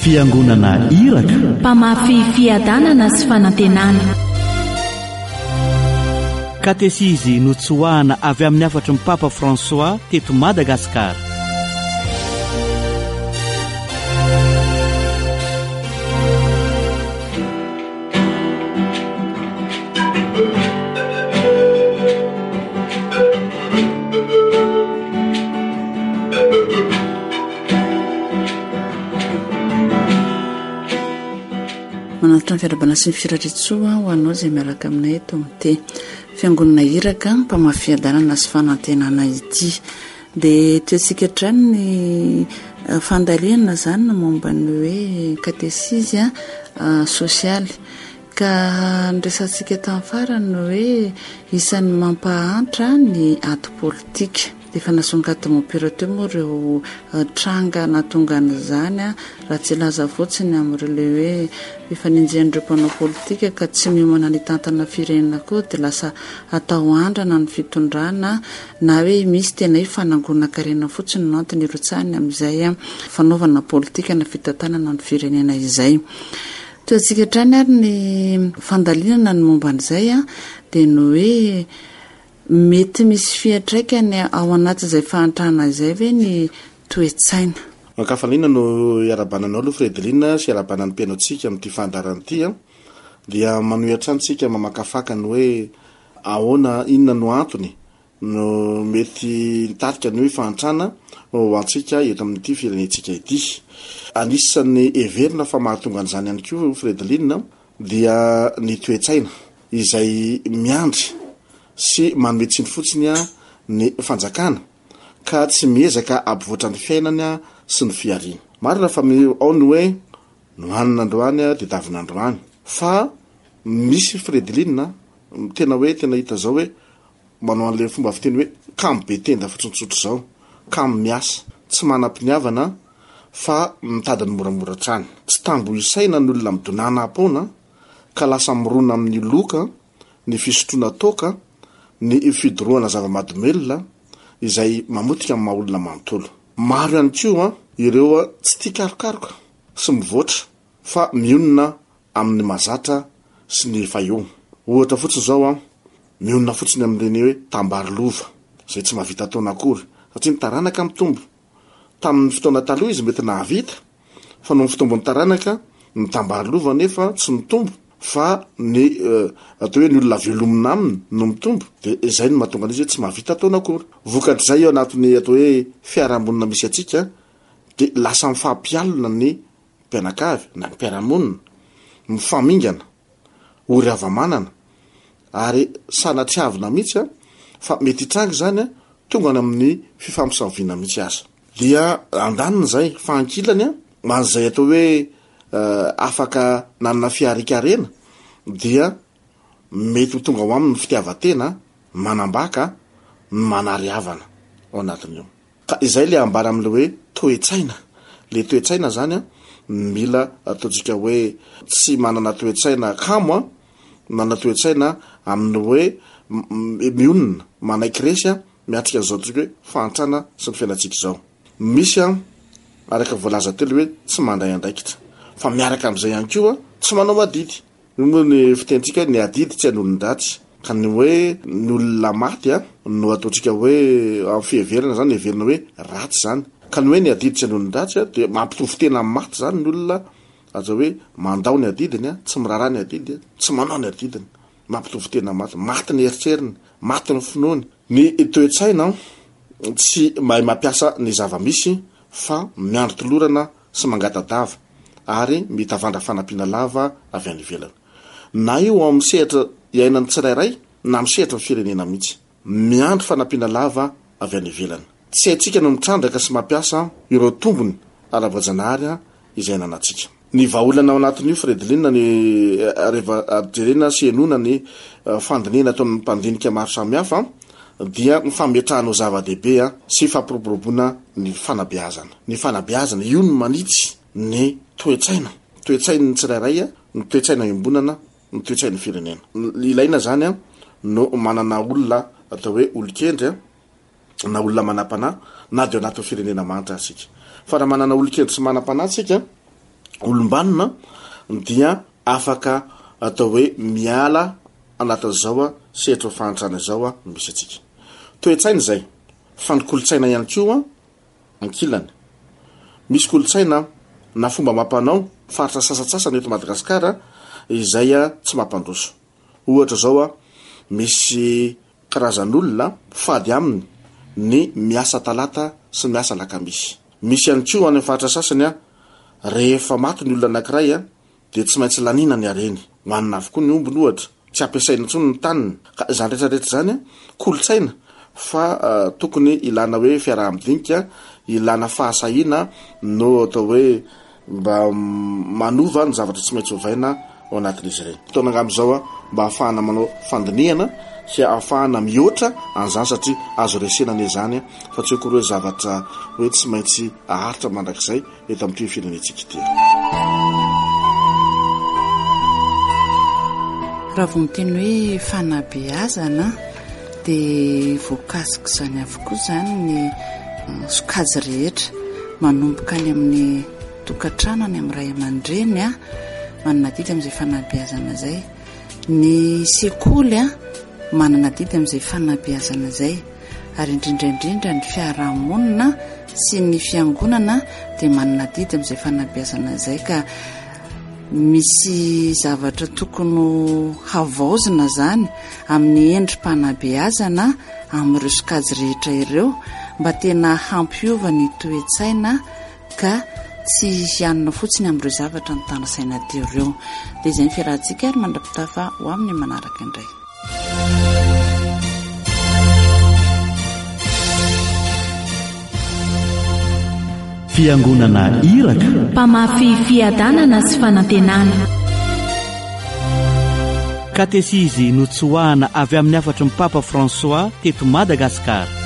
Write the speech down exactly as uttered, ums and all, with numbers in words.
fiangonana iraka, mpamafy fiadanana sy fanantenana. Katesizy notsoahana avy amin'ny afatry ny Papa François teto Madagasikara. Manatitra ny fiarabana sy ny firatritsoa ho anao izay miaraka aminay eto amin'ity fiangonana iraka mpamafy fiadanana sy fanantenana ity. Dia toetsika hatrany ny fandaliana zany na momba ny hoe katesizy sosialy, ka nresantsika tamin'ny farany hoe isan'ny mampahantra ny ato politika. Dia efa nasongadina opérateur moa ireo tranga natongan'izany raha tsy laza fotsiny amin'ireo hoe fifaninjen'ireo mpanao politika ka tsy miomana ny tantana firenena koa dia lasa atao andrana ny fitondrana na hoe misy tena hifanangona karena fotsiny no antony irotsahany amin'izay fanaovana politika na fitantanana ny firenena izay. Toetsika hatrany ary ny fandalinana ny momba an'izay dia ny hoe mety misy fiatraikany ao anatin'izay fahantrana izay ve ny toe-tsaina. Makafalina no iarabananao aloha Fredeline sy iarabanan'ny mpiainotsika amin'ity fandarana ity dia manohitra antsika mamakafaka ny hoe ahoana inona no antony no mety tarika ny hoe fahantrana ho antsika eto amin'ity firenentsika ity. Anisan'ny everina fa mahatonga an'izany ihany koa Fredeline dia ny toe-tsaina izay miandry sy manome tsiny fotsiny a ny fanjakana ka tsy miezaka ampivoatra ny fiainany sy ny fiariana. Marina fa ao ny hoe nohanina androany dia davina androany, fa misy Fredeline tena hoe tena hita zao hoe manao an'ilay fomba fiteny hoe kamo be tenda fotsontsotro zao, kamo miasa tsy manam-piniavana fa mitady ny moramora trany, tsy tambo isaina ny olona midonana apona ka lasa mirona amin'ny loka ny fisotroana toka ny fidoroana zava-mahadomelona izay mamotika amin'ny maha olona manontolo. Maro ihany koa ireo tsy tia karokaroka sy mivoatra fa mionona amin'ny mazatra sy ny fayo. Ohatra fotsiny zao mionona fotsiny amin'ireny hoe tambary lova izay tsy mahavita taona akory satria ny taranaka mitombo. Tamin'ny fotoana taloha izy mety nahavita fa no fitombony taranaka ny tambary lova nefa tsy mitombo fa ny atao hoe ny olona velomina aminy no mitombo, dia izay no mahatonga an'izy tsy mahavita taona akory. Vokatr'izay eo anatin'ny atao hoe fiarahamonina misy atsika dia lasa mifampialina ny mpianakavy na ny mpiarahamonina, mifamingana, ory havamanana ary sanatriavina mihitsy fa mety hitranga zany tonga amin'ny fifampisaviana mihitsy aza. Dia andanina zay fahankilany man'izay atao hoe Uh, afaka nanana fiarikarena dia mety ho tonga ao aminy fitiavatena manambaka manariavana ao anatiny io. Ka izay le ambara amin'le hoe toe-tsaina. Le toe-tsaina zany a mila ataontsika hoe tsy manana toe-tsaina kamo a, manana toe-tsaina amin'ny hoe mionina manaiky resy miatrika zao tsika hoe fahantrana sy ny fiainantsika izao. Misy a araka voalaza telo hoe tsy mandray andraikitra, fa miaraka amin'izay ihany koa tsy manao adidy. Io moa ny fitentsika ny adidy tsy an'olon-dratsy, ka ny hoe ny olona maty a no ataontsika hoe amin'ny fieverana zany everina hoe ratsy zany, ka ny hoe ny adidy tsy an'olon-dratsy a dia mampitovy tena maty zany ny olona aza hoe mandao ny adidiny a, tsy miraharaha ny adidy, tsy manao ny adidiny, mampitovy tena maty, maty ny eritseriny, maty ny finoany. Ny toe-tsaina tsy mahay mampiasa ny zava-misy fa miandro tolorana sy mangatadava ary mitavandra fanampiana lava avy any ivelany. Na io amin'ny sehatra iainany tsirairay na amin'ny sehatra ny firenena mihitsy, miandro fanampiana lava avy any ivelany. Tsy haintsika no mitrandraka sy mampiasa ireo tombony ara-boajanahary izay nanantsika. Ny vahaolana ao anatin'io Fredeline ny rehefa jerena sy enona ny fandinena ataon'ny mpandinika maro samihafa dia mifametrahana zava-dehibe sy fampiroboroboana ny fanabeazana. Ny fanabeazana io no manitsy ny toe-tsaina, toe-tsaina ny tsirairay, ny toe-tsaina iombonana, ny toe-tsaina firenena. Ilaina zany a no manana olona atao hoe olon-kendry na olona manam-panahy na dia anatin'ny firenena manitra asika. Fa raha manana olon-kendry sy manam-panahy tsika olombanona dia afaka atao hoe miala anatin'izao a sehatry fantrana izao a misy atsika toetsaina zay fa ny kolotsaina ihany koa ankilany misy kolotsaina na fomba mampanao faritra sasatsasany eto Madagasikara izay a tsy mampandroso ohatra zao a misy karazan'olona fady aminy ny miasa talata sy miasa lakamisy misy ihany koa any faritra sasany a rehefa maty ny olona anankiray a de tsy maintsy lanina ny areny manana avokoa ny ombony ohatra tsy ampiasaina intsony ny taniny ka zany rehetrarehetra zany a kolotsaina fa uh, tokony ilana hoe fiaraha-midinika ilana fahasahina no atao hoe mba manova ny zavatra tsy maintsy hovaina ao anatin'izy ireny fotoana angam'izao a mba ahafahana manao fandinihana sy ahafahana mihoatra an'izany satria azo resena ny zany a fa tsy hoe koa hoe zavatra hoe tsy maintsy aharitra mandrakizay eto amin'ity firenentsika ity raha vo miteny hoe fanabeazana dia voakasika izany avokoa izany ny sokajy rehetra manomboka any amin'ny tokantranony amin'ny ray aman-dreny a manana didy amin'izay fanabeazana izay ny sekoly a manana didy amin'izay fanabeazana izay ary indrindraindrindra ny fiarahamonina sy ny fiangonana dia manana didy amin'izay fanabeazana izay ka misy zavatra tokony havaozina zany amin'ny endrim-panabeazana amin'ireo sokajy rehetra ireo mba tena hampiova ny toe-tsaina ka tsy hianina fotsiny amin'ireo zavatra ny tana saina teo ireo dia izay ny fiarahantsika ary mandrapitafa ho amin'ny manaraka indray fiangonana iraka mpamafy fiadanana sy fanantenana katesizy notsoahana avy amin'ny afatry ny papa François teto Madagasikara